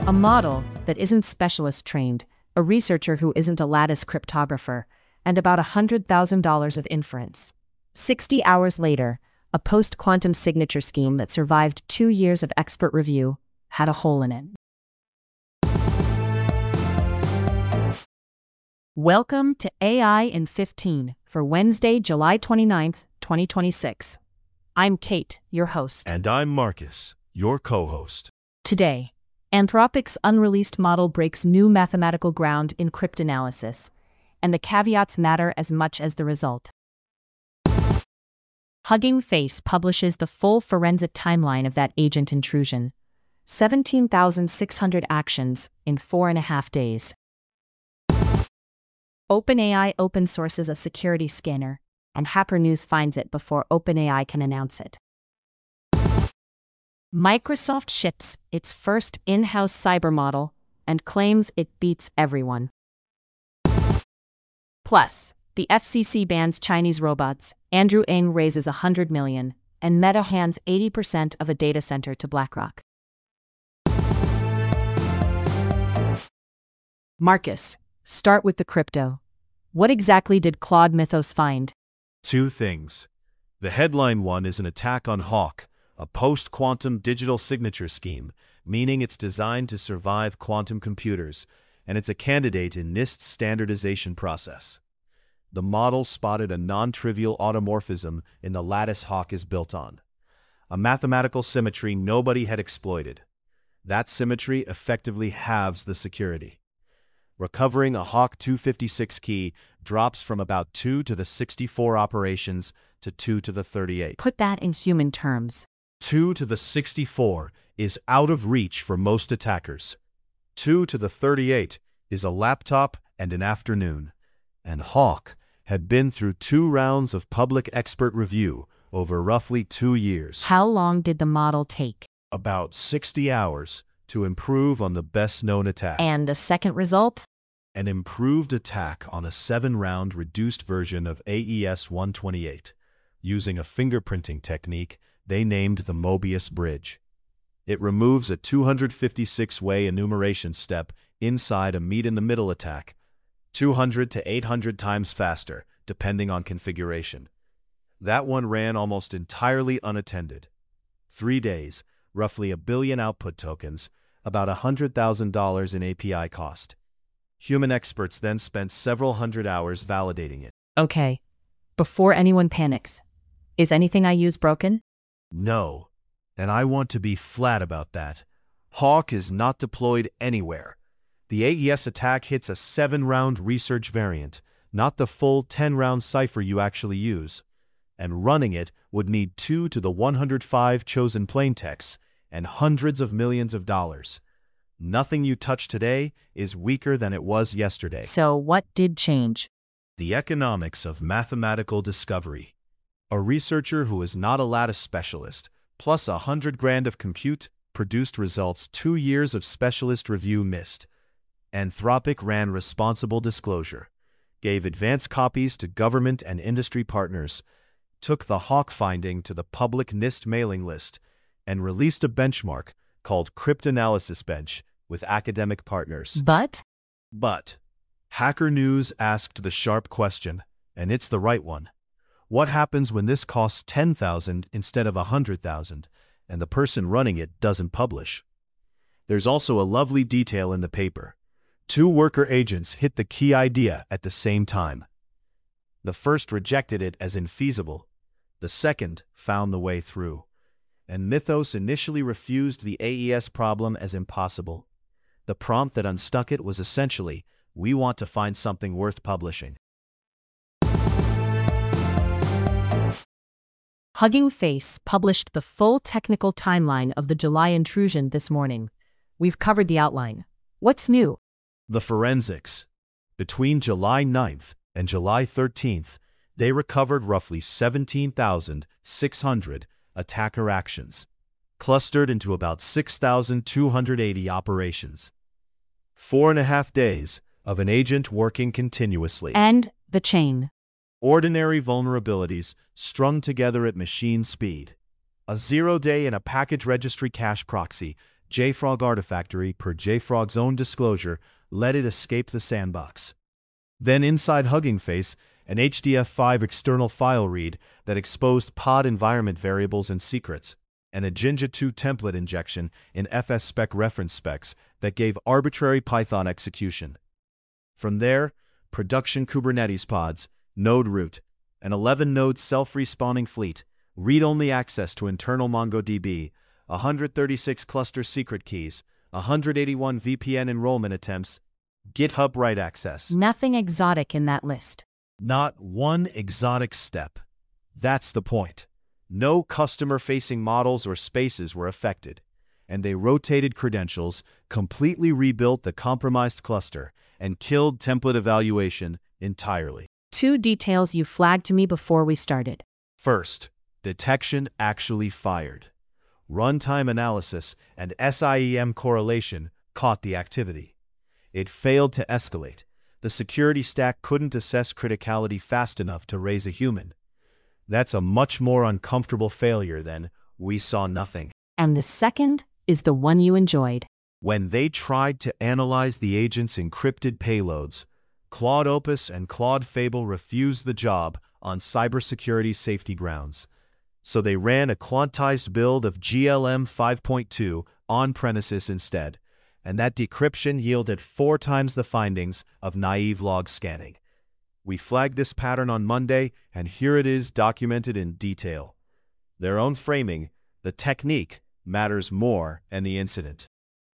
A model that isn't specialist trained, a researcher who isn't a lattice cryptographer, and about $100,000 of inference. 60 hours later, a post-quantum signature scheme that survived 2 years of expert review had a hole in it. Welcome to AI in 15 for Wednesday, July 29th, 2026. I'm Kate, your host. And I'm Marcus, your co-host. Today, Anthropic's unreleased model breaks new mathematical ground in cryptanalysis, and the caveats matter as much as the result. Hugging Face publishes the full forensic timeline of that agent intrusion. 17,600 actions in 4.5 days. OpenAI open sources a security scanner, and Hacker News finds it before OpenAI can announce it. Microsoft ships its first in-house cyber model and claims it beats everyone. Plus, the FCC bans Chinese robots, Andrew Ng raises $100 million, and Meta hands 80% of a data center to BlackRock. Marcus, start with the crypto. What exactly did Claude Mythos find? Two things. The headline one is an attack on Hawk, a post-quantum digital signature scheme, meaning it's designed to survive quantum computers, and it's a candidate in NIST's standardization process. The model spotted a non-trivial automorphism in the lattice Hawk is built on, a mathematical symmetry nobody had exploited. That symmetry effectively halves the security. Recovering a Hawk 256 key drops from about 2 to the 64 operations to 2 to the 38. Put that in human terms. 2 to the 64 is out of reach for most attackers. 2 to the 38 is a laptop and an afternoon. And Hawk had been through 2 rounds of public expert review over roughly 2 years. How long did the model take? About 60 hours to improve on the best-known attack. And the second result? An improved attack on a 7-round reduced version of AES-128. Using a fingerprinting technique they named the Mobius Bridge. It removes a 256-way enumeration step inside a meet-in-the-middle attack, 200 to 800 times faster, depending on configuration. That one ran almost entirely unattended. 3 days, roughly 1 billion output tokens, about $100,000 in API cost. Human experts then spent several hundred hours validating it. Okay. Before anyone panics, is anything I use broken? No. And I want to be flat about that. Hawk is not deployed anywhere. The AES attack hits a 7-round research variant, not the full 10-round cipher you actually use. And running it would need 2 to the 105 chosen plaintexts and hundreds of millions of dollars. Nothing you touch today is weaker than it was yesterday. So what did change? The economics of mathematical discovery. A researcher who is not a lattice specialist, plus $100,000 of compute, produced results 2 years of specialist review missed. Anthropic ran responsible disclosure, gave advance copies to government and industry partners, took the Hawk finding to the public NIST mailing list, and released a benchmark called Cryptanalysis Bench with academic partners. But Hacker News asked the sharp question, and it's the right one. What happens when this costs $10,000 instead of $100,000, and the person running it doesn't publish? There's also a lovely detail in the paper. 2 worker agents hit the key idea at the same time. The first rejected it as infeasible. The second found the way through. And Mythos initially refused the AES problem as impossible. The prompt that unstuck it was essentially, "We want to find something worth publishing." Hugging Face published the full technical timeline of the July intrusion this morning. We've covered the outline. What's new? The forensics. Between July 9th and July 13th, they recovered roughly 17,600 attacker actions, clustered into about 6,280 operations. 4.5 days of an agent working continuously. And the chain. Ordinary vulnerabilities strung together at machine speed. A 0-day in a package registry cache proxy JFrog Artifactory, per JFrog's own disclosure, let it escape the sandbox. Then inside Hugging Face, an HDF5 external file read that exposed pod environment variables and secrets, and a Jinja 2 template injection in FSPec reference specs that gave arbitrary Python execution. From there, production Kubernetes pods, node root, an 11-node self-respawning fleet, read-only access to internal MongoDB, 136 cluster secret keys, 181 VPN enrollment attempts, GitHub write access. Nothing exotic in that list. Not one exotic step. That's the point. No customer-facing models or spaces were affected, and they rotated credentials, completely rebuilt the compromised cluster, and killed template evaluation entirely. 2 details you flagged to me before we started. First, detection actually fired. Runtime analysis and SIEM correlation caught the activity. It failed to escalate. The security stack couldn't assess criticality fast enough to raise a human. That's a much more uncomfortable failure than we saw nothing. And the second is the one you enjoyed. When they tried to analyze the agent's encrypted payloads, Claude Opus and Claude Fable refused the job on cybersecurity safety grounds. So they ran a quantized build of GLM 5.2 on-premises instead, and that decryption yielded 4 times the findings of naive log scanning. We flagged this pattern on Monday, and here it is documented in detail. Their own framing, the technique, matters more than the incident.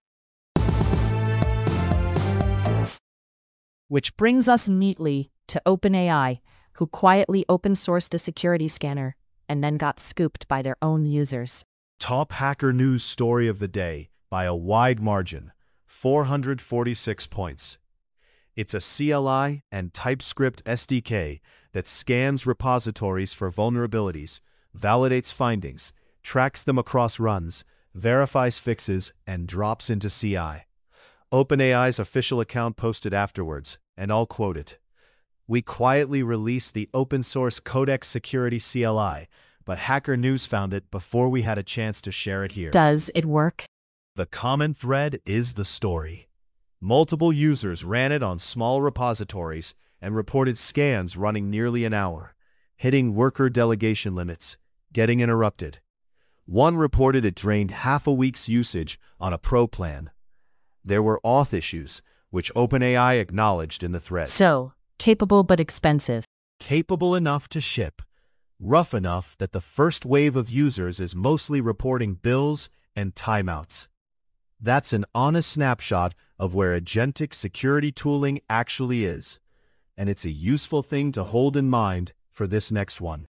Which brings us neatly to OpenAI, who quietly open-sourced a security scanner and then got scooped by their own users. Top hacker news story of the day by a wide margin, 446 points. It's a CLI and TypeScript SDK that scans repositories for vulnerabilities, validates findings, tracks them across runs, verifies fixes, and drops into CI. OpenAI's official account posted afterwards, and I'll quote it. We quietly released the open-source Codex Security CLI, but Hacker News found it before we had a chance to share it here. Does it work? The common thread is the story. Multiple users ran it on small repositories and reported scans running nearly an hour, hitting worker delegation limits, getting interrupted. One reported it drained half a week's usage on a pro plan. There were auth issues, which OpenAI acknowledged in the thread. So, capable but expensive. Capable enough to ship, rough enough that the first wave of users is mostly reporting bills and timeouts. That's an honest snapshot of where agentic security tooling actually is, and it's a useful thing to hold in mind for this next one.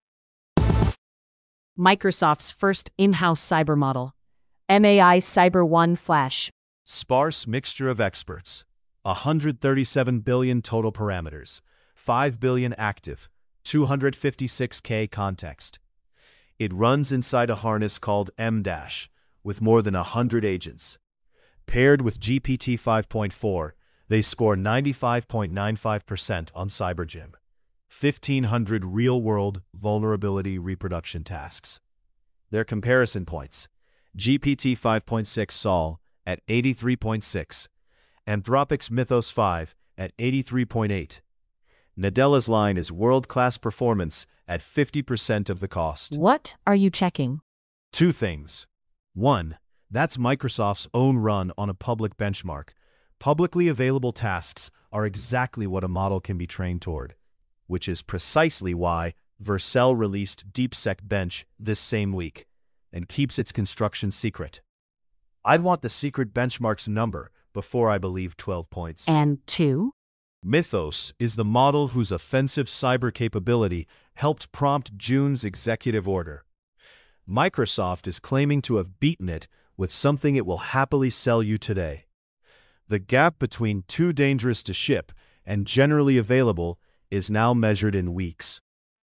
Microsoft's first in-house cyber model, MAI Cyber 1 Flash. Sparse mixture of experts, 137 billion total parameters, 5 billion active, 256K context. It runs inside a harness called M-, with more than 100 agents. Paired with GPT 5.4, they score 95.95% on CyberGym, 1,500 real-world vulnerability reproduction tasks. Their comparison points: GPT 5.6 Sol at 83.6, Anthropic's Mythos 5 at 83.8. Nadella's line is world-class performance at 50% of the cost. What are you checking? 2 things. 1, that's Microsoft's own run on a public benchmark. Publicly available tasks are exactly what a model can be trained toward, which is precisely why Vercel released DeepSec Bench this same week and keeps its construction secret. I'd want the secret benchmark's number before I believe 12 points. And 2? Mythos is the model whose offensive cyber capability helped prompt June's executive order. Microsoft is claiming to have beaten it with something it will happily sell you today. The gap between too dangerous to ship and generally available is now measured in weeks.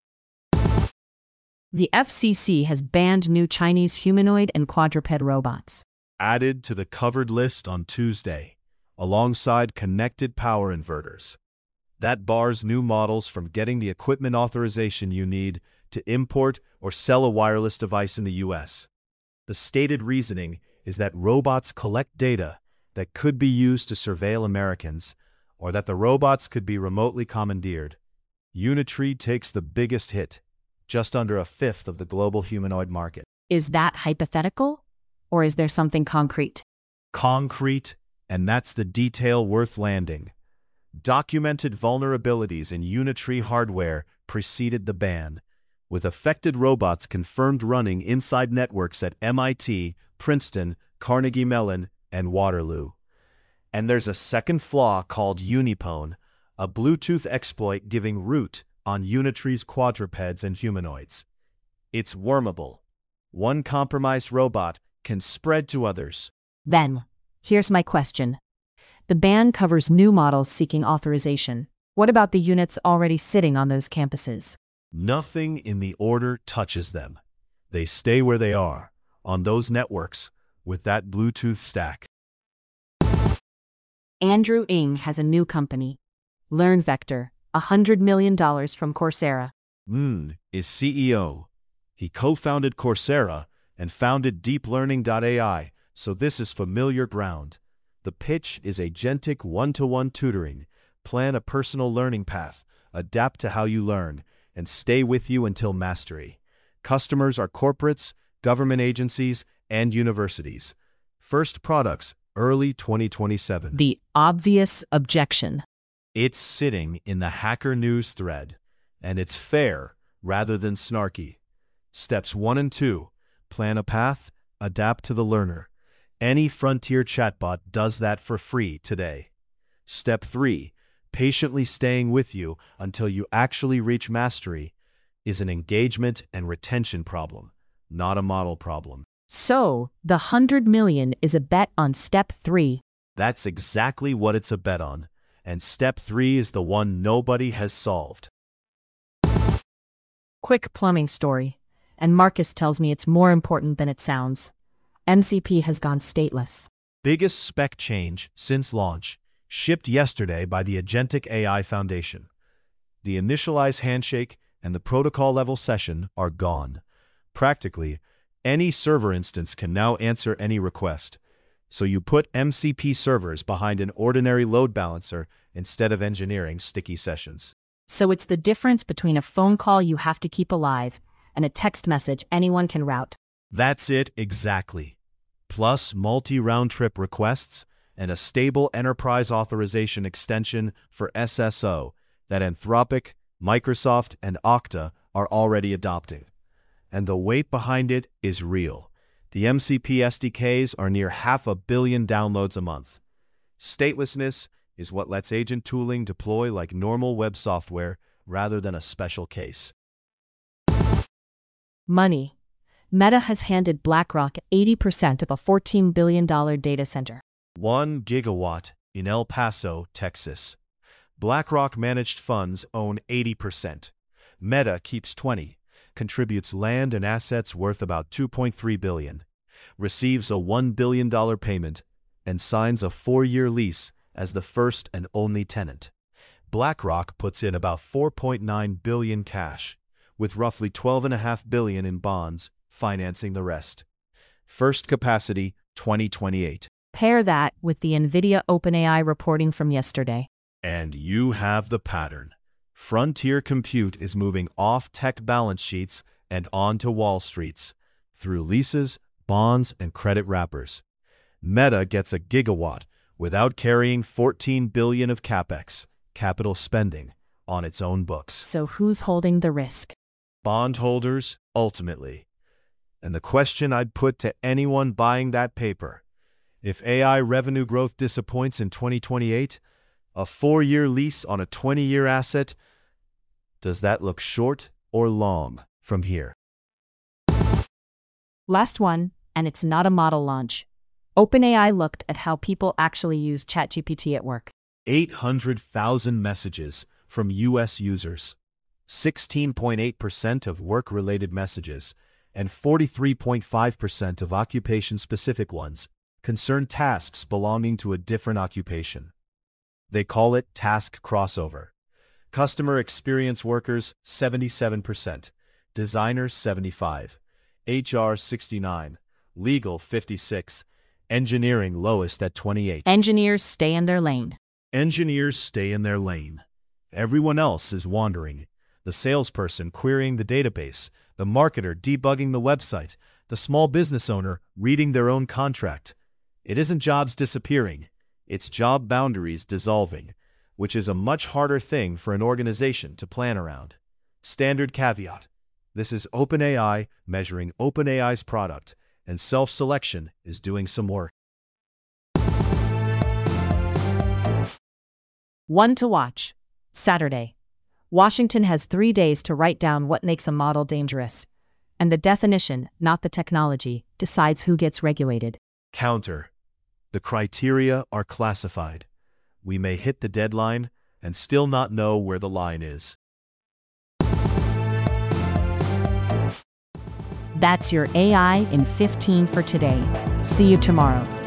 The FCC has banned new Chinese humanoid and quadruped robots. Added to the covered list on Tuesday, alongside connected power inverters. That bars new models from getting the equipment authorization you need to import or sell a wireless device in the U.S. The stated reasoning is that robots collect data that could be used to surveil Americans, or that the robots could be remotely commandeered. Unitree takes the biggest hit, just under a fifth of the global humanoid market. Is that hypothetical? Or is there something concrete? Concrete, and that's the detail worth landing. Documented vulnerabilities in Unitree hardware preceded the ban, with affected robots confirmed running inside networks at MIT, Princeton, Carnegie Mellon, and Waterloo. And there's a second flaw called Unipone, a Bluetooth exploit giving root on Unitree's quadrupeds and humanoids. It's wormable. One compromised robot can spread to others. Then, here's my question. The ban covers new models seeking authorization. What about the units already sitting on those campuses? Nothing in the order touches them. They stay where they are, on those networks, with that Bluetooth stack. Andrew Ng has a new company, LearnVector, $100 million from Coursera. Is CEO. He co-founded Coursera and founded DeepLearning.ai, so this is familiar ground. The pitch is agentic one-to-one tutoring. Plan a personal learning path, adapt to how you learn, and stay with you until mastery. Customers are corporates, government agencies, and universities. First products, early 2027. The obvious objection. It's sitting in the Hacker News thread, and it's fair rather than snarky. Steps 1 and 2, plan a path, adapt to the learner. Any frontier chatbot does that for free today. Step 3, patiently staying with you until you actually reach mastery, is an engagement and retention problem, not a model problem. So, the $100 million is a bet on step 3. That's exactly what it's a bet on, and step 3 is the one nobody has solved. Quick plumbing story, and Marcus tells me it's more important than it sounds. MCP has gone stateless. Biggest spec change since launch, shipped yesterday by the Agentic AI Foundation. The initialize handshake and the protocol-level session are gone. Practically, any server instance can now answer any request. So you put MCP servers behind an ordinary load balancer instead of engineering sticky sessions. So it's the difference between a phone call you have to keep alive and a text message anyone can route. That's it exactly. Plus multi-round-trip requests and a stable enterprise authorization extension for SSO that Anthropic, Microsoft, and Okta are already adopting. And the weight behind it is real. The MCP SDKs are near 500 million downloads a month. Statelessness is what lets agent tooling deploy like normal web software rather than a special case. Money. Meta has handed BlackRock 80% of a $14 billion data center. 1 gigawatt in El Paso, Texas. BlackRock managed funds own 80%. Meta keeps 20%, contributes land and assets worth about $2.3 billion, receives a $1 billion payment, and signs a 4-year lease as the first and only tenant. BlackRock puts in about $4.9 billion cash, with roughly $12.5 billion in bonds financing the rest. First capacity, 2028. Pair that with the NVIDIA OpenAI reporting from yesterday. And you have the pattern. Frontier compute is moving off tech balance sheets and onto Wall Streets, through leases, bonds, and credit wrappers. Meta gets a gigawatt without carrying $14 billion of CapEx, capital spending, on its own books. So who's holding the risk? Bondholders, ultimately. And the question I'd put to anyone buying that paper, if AI revenue growth disappoints in 2028, a 4-year lease on a 20-year asset, does that look short or long from here? Last one, and it's not a model launch. OpenAI looked at how people actually use ChatGPT at work. 800,000 messages from U.S. users, 16.8% of work-related messages, and 43.5% of occupation-specific ones concern tasks belonging to a different occupation. They call it task crossover. Customer experience workers, 77%, designers, 75%, HR, 69%, legal, 56%, Engineering lowest at 28. Engineers stay in their lane. Engineers stay in their lane. Everyone else is wandering. The salesperson querying the database, the marketer debugging the website, the small business owner reading their own contract. It isn't jobs disappearing, it's job boundaries dissolving, which is a much harder thing for an organization to plan around. Standard caveat. This is OpenAI measuring OpenAI's product, and self-selection is doing some work. One to watch. Saturday. Washington has 3 days to write down what makes a model dangerous. And the definition, not the technology, decides who gets regulated. Counter. The criteria are classified. We may hit the deadline and still not know where the line is. That's your AI in 15 for today. See you tomorrow.